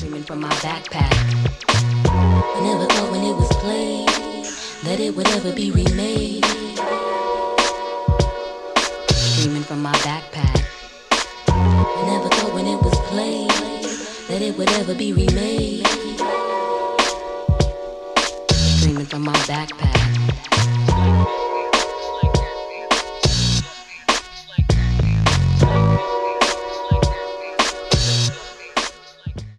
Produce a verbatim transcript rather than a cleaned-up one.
streaming from my backpack. I never thought when it was played that it would ever be remade. Streaming from my backpack. I never thought when it was played that it would ever be remade. Streaming from my backpack.